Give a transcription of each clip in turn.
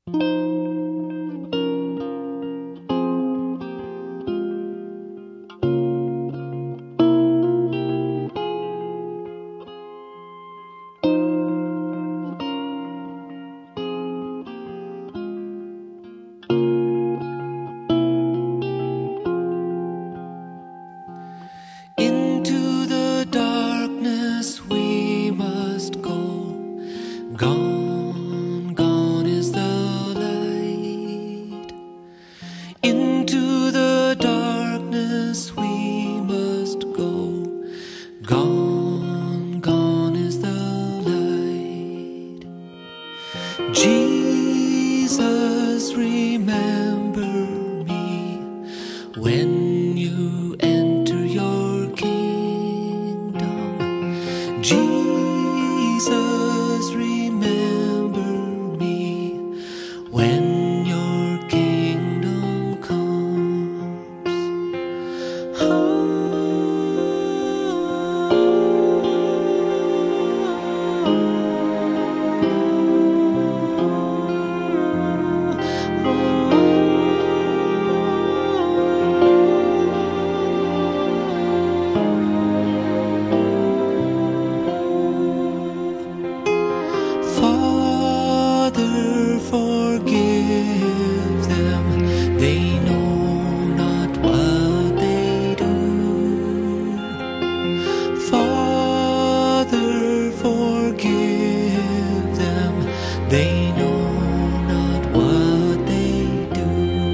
Into the darkness we must go. Gone, gone is the light. Into the darkness we must go. Gone, gone is the light. Jesus, remember me when you enter your kingdom. Jesus, remember me when your kingdom comes. Father, forgive them, they know not what they do. Father, forgive them, they know not what they do.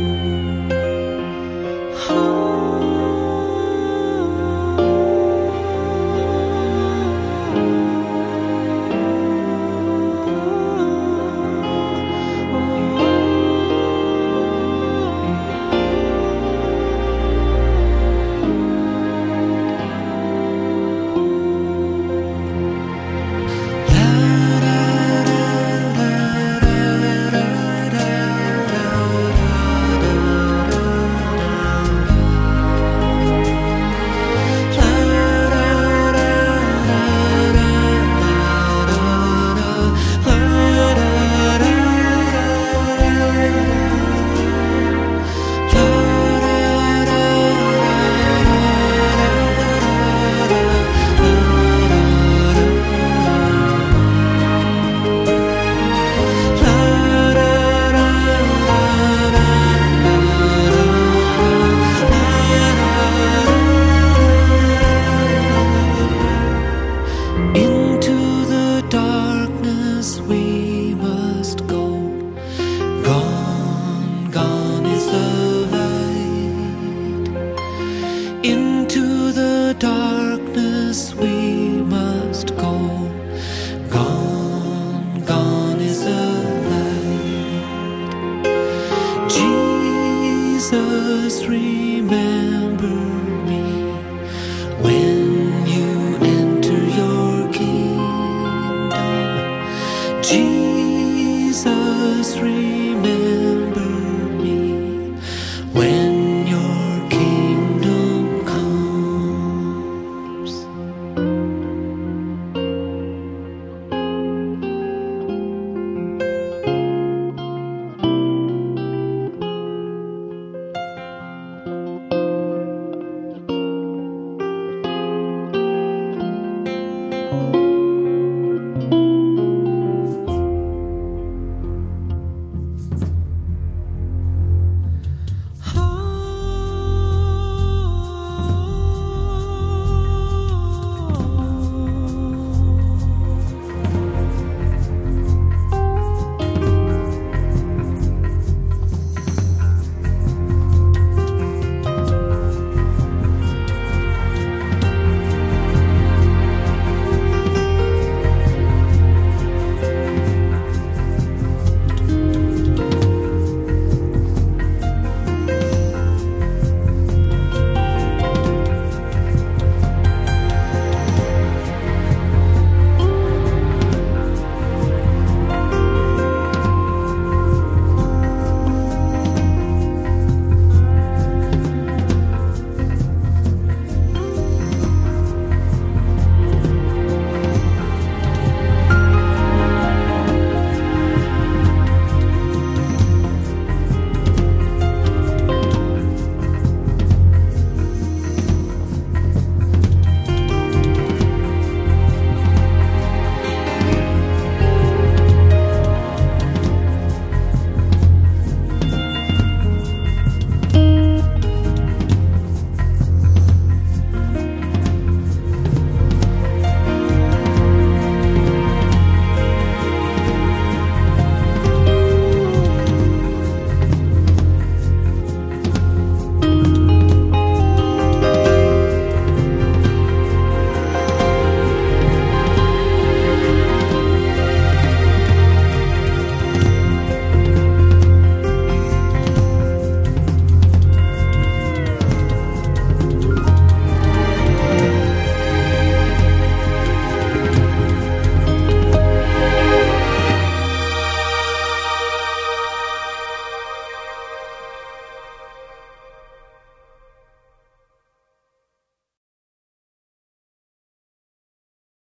Into the darkness we must go. Gone, gone is the light. Into the darkness we must go. Gone, gone is the light. Jesus, remember me when you enter your kingdom. Jesus, remember